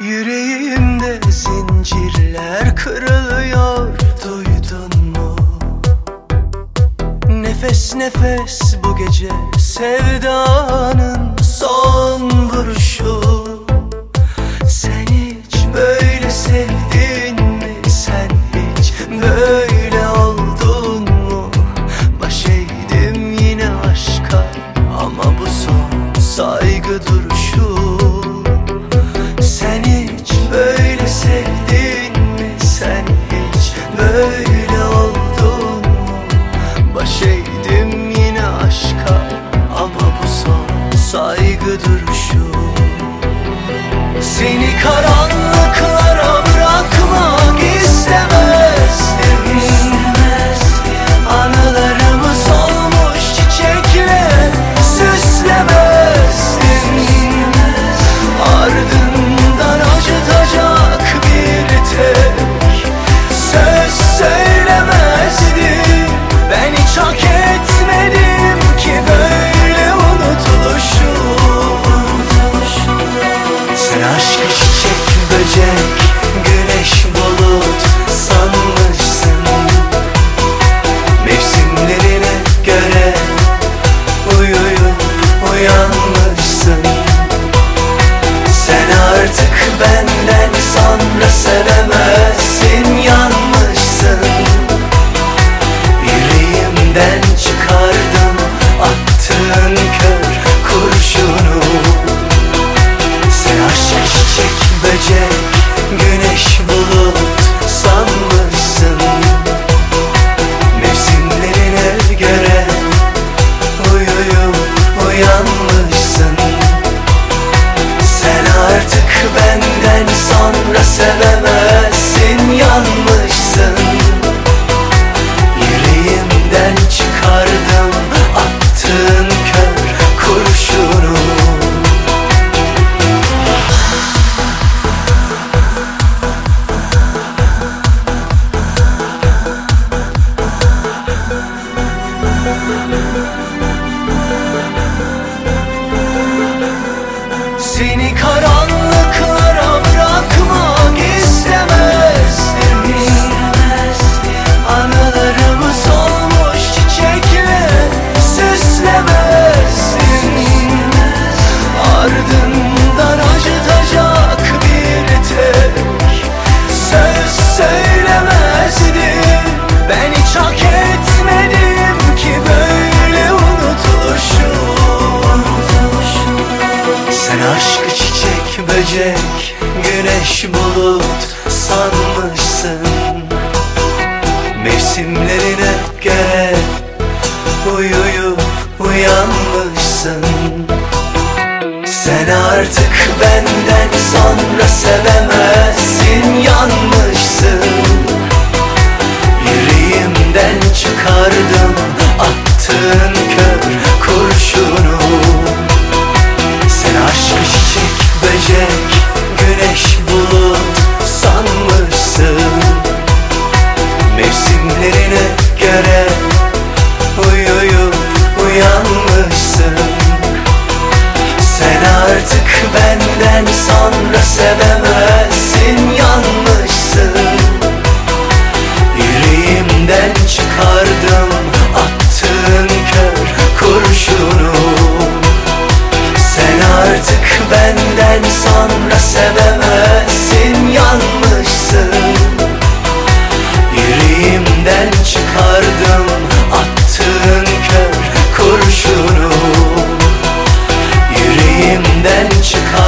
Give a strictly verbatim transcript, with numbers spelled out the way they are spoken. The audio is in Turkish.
Yüreğimde zincirler kırılıyor, duydun mu? Nefes nefes bu gece sevdanın son vuruşu. Sen hiç böyle sevdin mi? Sen hiç böyle oldun mu? Baş eğdim yine aşka ama bu son saygı duruşu. Sen hiç böyle sevdin mi? Sen hiç böyle oldun mu? Baş eğdim yine aşka ama bu son saygı duruşu. Seni karanlıklara bırakmak istemezdim. Anılarımı solmuş çiçekle süslemezdim. Ardından acıtacak bir tek söz söylemezdim. Ben hiç hak etmedim ki böyle unutuluşu. Sen aşkı çiçek böcek, güneş bulut sanmışsın. Mevsimlerine göre uyuyup uyanmışsın. Sen artık benden sonra sevemezsin, yanmışsın. Yüreğimden çıkardım attığın kör kurşunu. Sen aşk çiçek böcek, güneş bulut sanmışsın. Mevsimlerine göre uyuyup uyanmışsın. Sen artık benden sonra sevemezsin, yanmışsın. Yüreğimden çıkardım attığın kör kurşunu. Seni karanlıklara bırakmak istemezdim. Anılarımı solmuş çiçekle süslemezdim. Ardından acıtacak bir tek söz söylemezdim. Ben hiç hak etmedim ki böyle unutuluşu. Sen aşkı çiçek böcek, güneş bulut sanmışsın. Mevsimlerine göre uyuyup uyanmışsın. Sen artık benden sonra sevemezsin, yanmışsın. Yüreğimden çıkardım attığın kör kurşunu. Sen aşkı çiçek böcek, güneş bulut sanmışsın. Mevsimlerine göre uyuyup uyanmışsın. Sen artık benden sonra sevemezsin, yanmışsın. Yüreğimden çıkardım attığın kör kurşunu. Sen artık benden sonra sevemezsin, yanmışsın. Yüreğimden çıkardım attığın kör kurşunu. Yüreğimden çıkardım